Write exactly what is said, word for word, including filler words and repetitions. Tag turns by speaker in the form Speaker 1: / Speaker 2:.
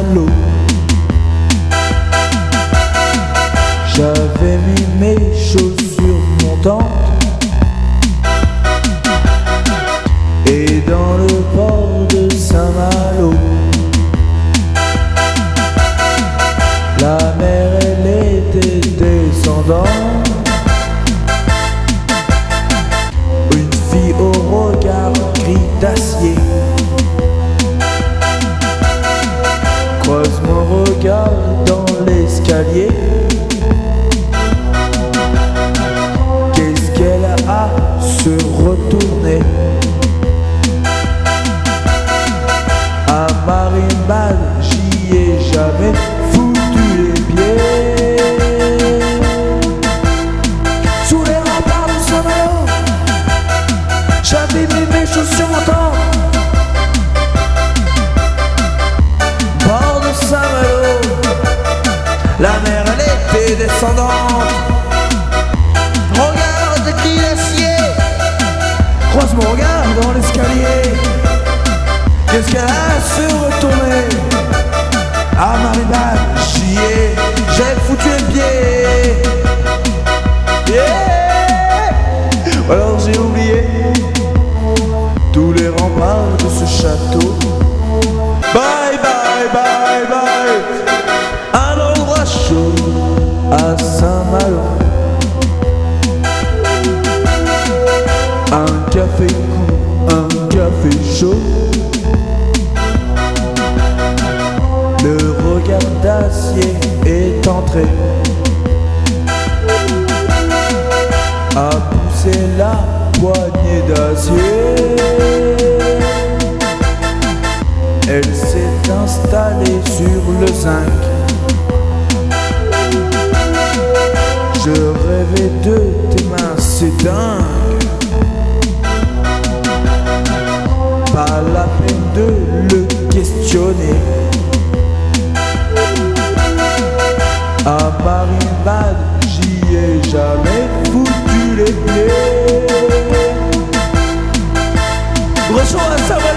Speaker 1: Saint-Malo. J'avais mis mes chaussures montantes et dans le port de Saint-Malo, la mer elle était descendante. Une fille au regard gris d'acier croise mon regard dans l'escalier. Qu'est-ce qu'elle a à se retourner? À Marienbad, j'y ai jamais foutu les pieds. Sous les remparts de Saint-Malo, j'avais mis mes chaussures montantes. Bord de Saint-Malo, la mer elle était descendante. Regarde qui l'acier croise mon regard dans l'escalier. Qu'est-ce qu'elle a à se retourner? À Marienbad, j'y ai, j'ai foutu les pieds. Yeah. Alors j'ai oublié tous les remparts de ce château. Bye bye bye bye. Un endroit chaud à Saint-Malo. Un café court, un café chaud. Le regard d'acier est entré, a poussé la poignée d'acier. Elle s'est installée sur le zinc. Je rêvais de tes mains, c'est dingue. Pas la peine de le questionner. À Marienbad, j'y ai jamais foutu les pieds. Gros show à Saint-Malo.